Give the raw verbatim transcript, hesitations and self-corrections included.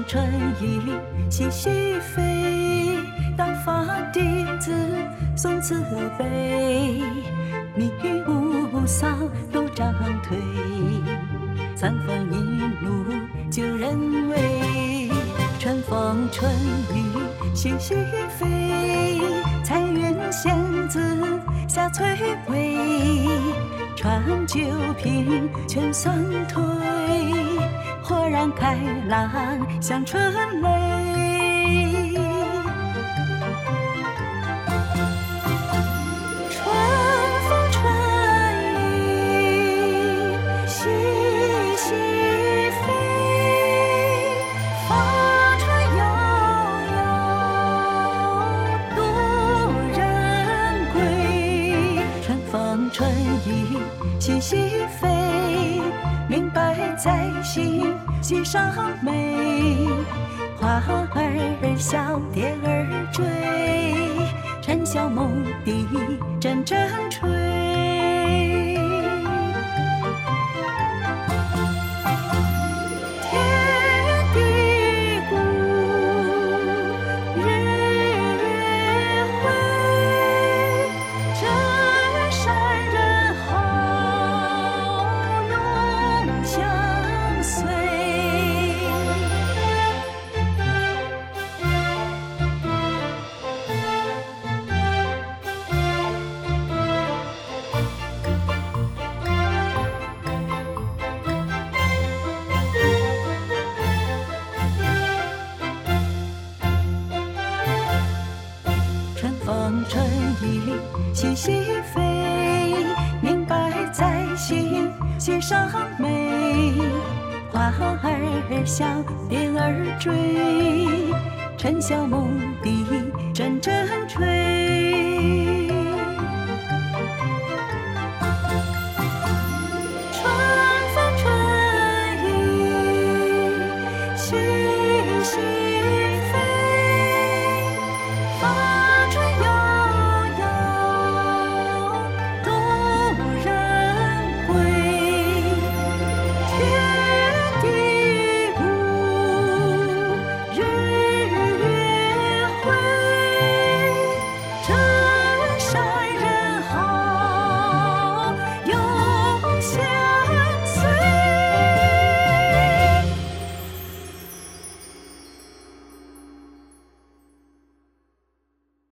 春雨细细飞，当发弟子送慈悲，密云雾扫都涨退，三风一怒救人危。春风春雨细细飞，彩云仙子下翠微，传九品全算退，豁然开朗像春雷。春风春雨细细飞，发船悠悠渡人归。春风春雨细细飞，明白在心，心上美。花儿笑，蝶儿追，晨晓梦笛阵阵吹。天地谷，日月辉，真善人好，永相随。春风春雨细细飞，明白在心，心上美。花儿笑，蝶儿追，晨晓梦笛阵阵